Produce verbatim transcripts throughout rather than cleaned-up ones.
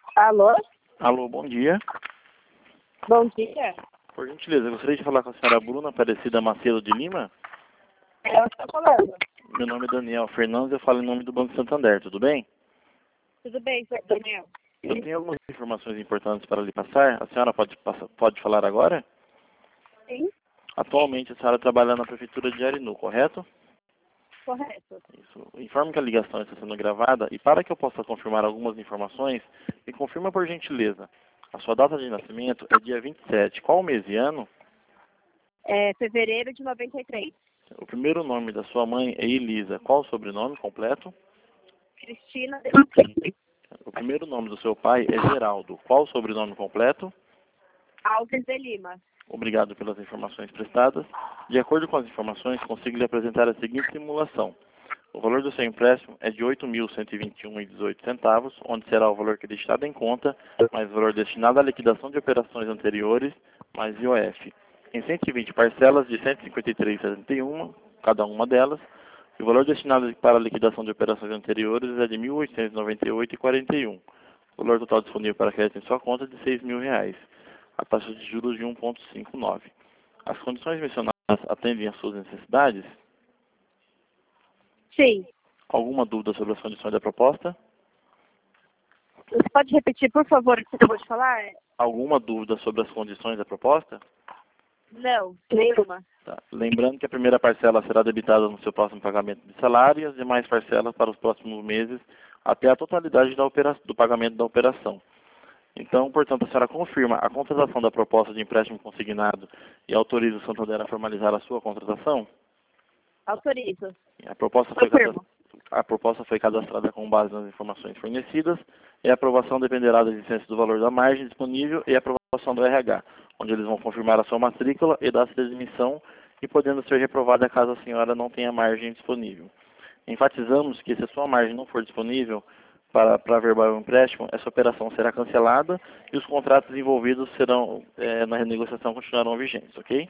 Alô? Alô, bom dia. Bom dia. Por gentileza, eu gostaria de falar com a senhora Bruna Aparecida Macedo de Lima. Ela está falando. Meu nome é Daniel Fernandes, eu falo em nome do Banco Santander, tudo bem? Tudo bem, senhor Daniel? Eu tenho algumas informações importantes para lhe passar. A senhora pode, passa- pode falar agora? Sim, Atualmente a senhora trabalha na Prefeitura de Arinu, correto? correto. Isso. Informe que a ligação está sendo gravada e para que eu possa confirmar algumas informações, me confirma por gentileza. A sua data de nascimento é dia vinte e sete. Qual mês e ano? É fevereiro de noventa e três. O primeiro nome da sua mãe é Elisa. Qual o sobrenome completo? Cristina de Macedo. O primeiro nome do seu pai é Geraldo. Qual o sobrenome completo? Alves de Lima. Obrigado pelas informações prestadas. De acordo com as informações, consigo lhe apresentar a seguinte simulação. O valor do seu empréstimo é de oito mil cento e vinte e um vírgula dezoito centavos, onde será o valor acreditado em conta, mais o valor destinado à liquidação de operações anteriores, mais I O F. Em cento e vinte parcelas de cento e cinquenta e três vírgula setenta e um, cada uma delas, e o valor destinado para a liquidação de operações anteriores é de mil oitocentos e noventa e oito vírgula quarenta e um. O valor total disponível para crédito em sua conta é de seis mil reais. A taxa de juros de um vírgula cinquenta e nove. As condições mencionadas atendem às suas necessidades? Sim. Alguma dúvida sobre as condições da proposta? Você pode repetir, por favor, o que você acabou de falar? Alguma dúvida sobre as condições da proposta? Não, nenhuma. Tá. Lembrando que a primeira parcela será debitada no seu próximo pagamento de salário e as demais parcelas para os próximos meses até a totalidade da opera- do pagamento da operação. Então, portanto, a senhora confirma a contratação da proposta de empréstimo consignado e autoriza o Santander a formalizar a sua contratação? Autorizo. A proposta foi Confirmo. A proposta foi cadastrada com base nas informações fornecidas e a aprovação dependerá da existência do valor da margem disponível e a aprovação do R H, onde eles vão confirmar a sua matrícula e data de admissão e podendo ser reprovada caso a senhora não tenha margem disponível. Enfatizamos que se a sua margem não for disponível para, para averbar o empréstimo, essa operação será cancelada e os contratos envolvidos serão, eh, na renegociação continuarão vigentes, ok?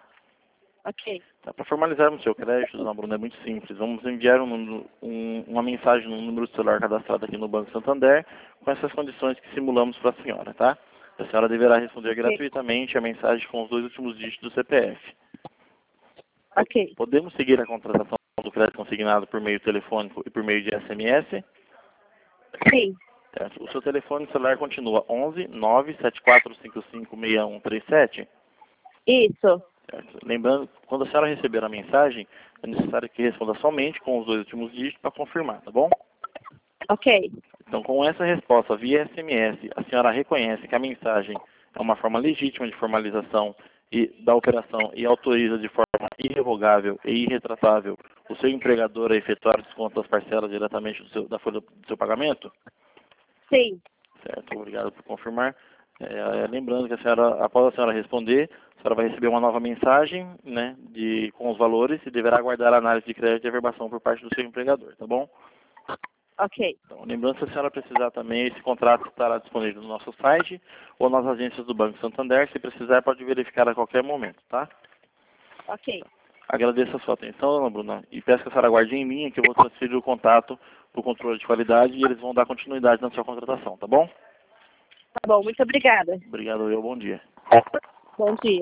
Ok. Tá, para formalizarmos seu crédito, dona Bruna, é muito simples. Vamos enviar um número- um- uma mensagem no número de celular cadastrado aqui no Banco Santander com essas condições que simulamos para a senhora, tá? A senhora deverá responder Ok. gratuitamente a mensagem com os dois últimos dígitos do C P F. Ok. Podemos seguir a contratação do crédito consignado por meio telefônico e por meio de S M S? Sim. Certo. O seu telefone celular continua onze nove sete quatro cinco cinco seis um três sete? Isso. Certo. Lembrando, quando a senhora receber a mensagem, é necessário que responda somente com os dois últimos dígitos para confirmar, tá bom? Ok. Então, com essa resposta via S M S, a senhora reconhece que a mensagem é uma forma legítima de formalização e, da operação e autoriza de forma irrevogável e irretratável o seu empregador a efetuar o desconto das parcelas diretamente do seu, da folha do seu pagamento? Sim. Certo, obrigado por confirmar. É, é, lembrando que a senhora, após a senhora responder, a senhora vai receber uma nova mensagem, né, de, com os valores e deverá aguardar a análise de crédito e averbação por parte do seu empregador, tá bom? Ok. Então, lembrando que se a senhora precisar também, esse contrato estará disponível no nosso site ou nas agências do Banco Santander. Se precisar, pode verificar a qualquer momento, tá? Ok. Agradeço a sua atenção, dona Bruna, e peço que a senhora aguarde em linha que eu vou transferir o contato para o controle de qualidade e eles vão dar continuidade na sua contratação, tá bom? Tá bom, muito obrigada. Obrigado, eu, bom dia. Bom dia.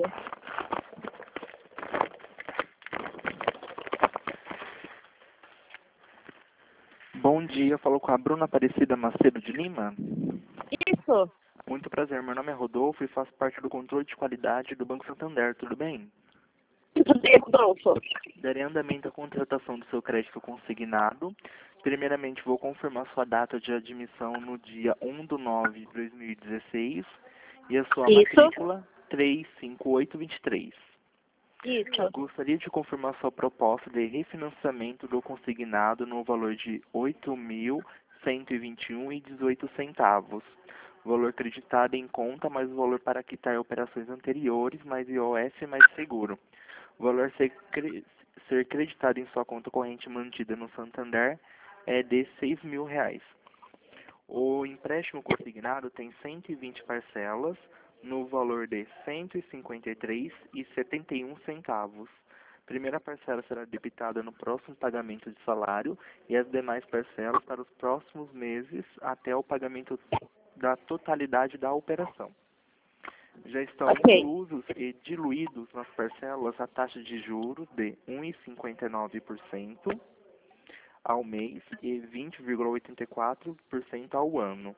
Bom dia, falo com a Bruna Aparecida Macedo de Lima. Isso. Muito prazer, meu nome é Rodolfo e faço parte do controle de qualidade do Banco Santander, tudo bem? Tudo bem, Rodolfo? Darei andamento à contratação do seu crédito consignado. Primeiramente, vou confirmar sua data de admissão no dia um de nove de dois mil e dezesseis e a sua Isso. matrícula três cinco oito dois três. Isso. Gostaria de confirmar sua proposta de refinanciamento do consignado no valor de oito mil cento e vinte e um vírgula dezoito centavos. Valor acreditado em conta, mais o valor para quitar operações anteriores, mais I O F, mais seguro. O valor ser, cre ser creditado em sua conta corrente mantida no Santander é de seis mil reais. O empréstimo consignado tem cento e vinte parcelas no valor de cento e cinquenta e três vírgula setenta e um centavos. Primeira parcela será debitada no próximo pagamento de salário e as demais parcelas para os próximos meses até o pagamento da totalidade da operação. Já estão Ok. inclusos e diluídos nas parcelas a taxa de juros de um vírgula cinquenta e nove por cento ao mês e vinte vírgula oitenta e quatro por cento ao ano.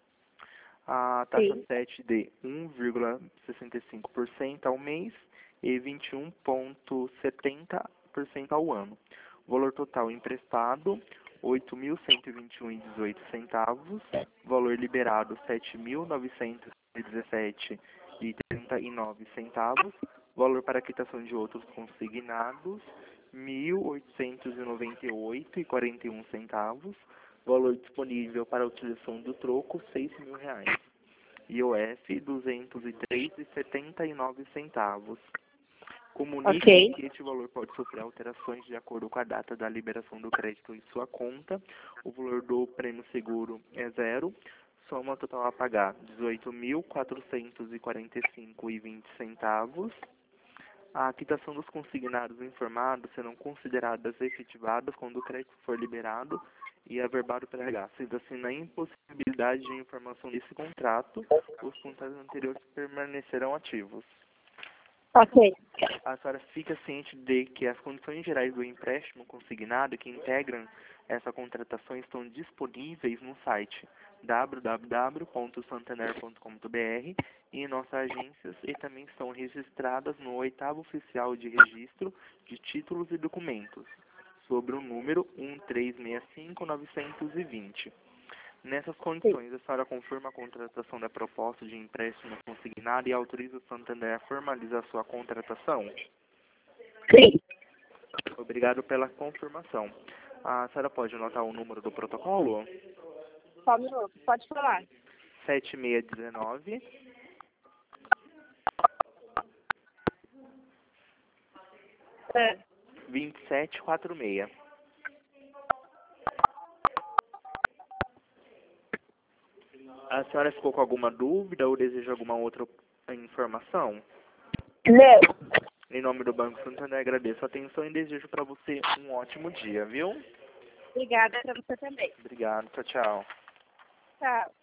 A taxa Sim. sete de um vírgula sessenta e cinco por cento ao mês e vinte e um vírgula setenta por cento ao ano. O valor total emprestado, oito mil cento e vinte e um vírgula dezoito centavos. Valor liberado, sete mil novecentos e dezessete vírgula trinta e nove centavos. Valor para quitação de outros consignados, mil oitocentos e noventa e oito vírgula quarenta e um centavos. Valor disponível para a utilização do troco, seis mil reais. I O F, duzentos e três vírgula setenta e nove centavos. Comunique Ok. que este valor pode sofrer alterações de acordo com a data da liberação do crédito em sua conta. O valor do prêmio seguro é zero. Soma total a pagar, dezoito mil quatrocentos e quarenta e cinco vírgula vinte centavos. A quitação dos consignados informados serão consideradas efetivadas quando o crédito for liberado e averbado pela R H. Sendo assim, na impossibilidade de informação desse contrato, os contratos anteriores permanecerão ativos. Ok. A senhora fica ciente de que as condições gerais do empréstimo consignado que integram essa contratação estão disponíveis no site w w w ponto santander ponto com ponto b r e em nossas agências, e também estão registradas no oitavo oficial de registro de títulos e documentos, sobre o número um três seis cinco nove dois zero. Nessas condições, a senhora confirma a contratação da proposta de empréstimo consignado e autoriza o Santander a formalizar sua contratação? Sim. Obrigado pela confirmação. A senhora pode anotar o número do protocolo? Só um minuto. Pode falar. sete seis um nove, É. dois sete quatro seis. A senhora ficou com alguma dúvida ou deseja alguma outra informação? Não. Em nome do Banco Santander, agradeço a atenção e desejo para você um ótimo dia, viu? Obrigada para você também. Obrigado, tchau, tchau. Tchau.